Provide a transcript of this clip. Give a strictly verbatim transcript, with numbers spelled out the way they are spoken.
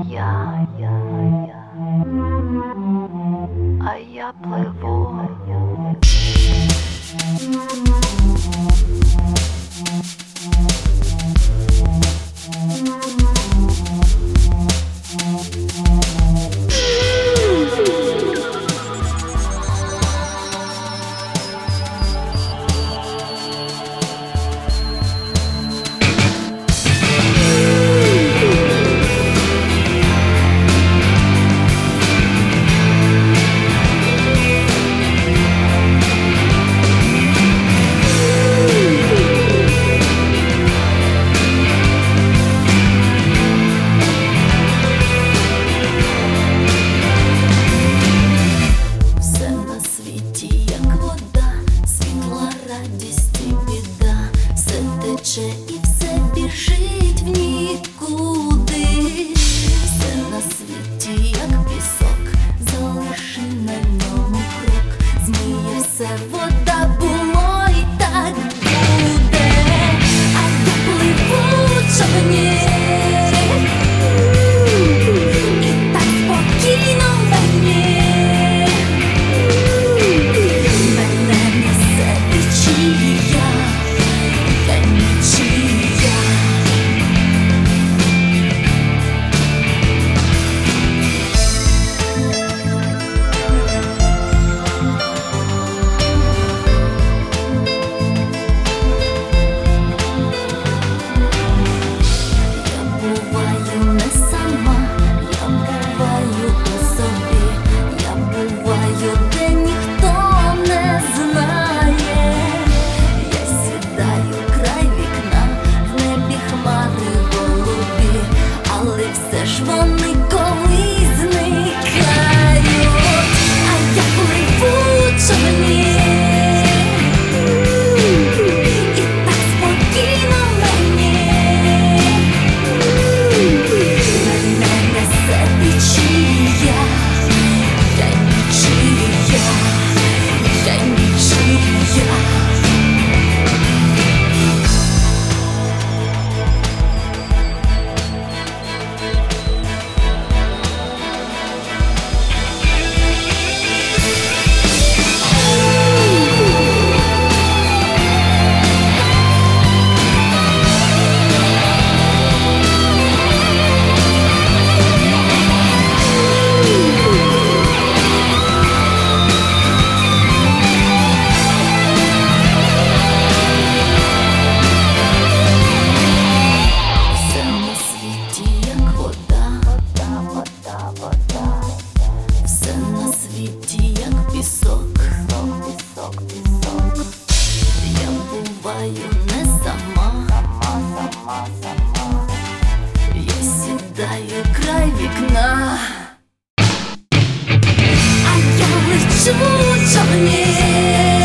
я, а я пливу. І все біжить в нікуди. Все на світі, як пісок, залиши на ньому крок. Зміє все, вода було і так буде. А я пливу в човні, і так спокійно мені. Мене несе течія, я нічия. Я буваю не сама, я буваю у собі, я буваю, де ніхто не знає. Я сідаю край вікна, в небі хмари голубі, але все ж вони колись зникають. А я пливу в човні, і так спокійно мені. Мене несе течія, я нічия, я нічия. Все на світі, як вода, вода, вода, вода. Все на світі, як пісок, пісок, пісок, пісок. Я буваю не сама, сама, сама, сама. Я сідаю край вікна, а я лечу в човні.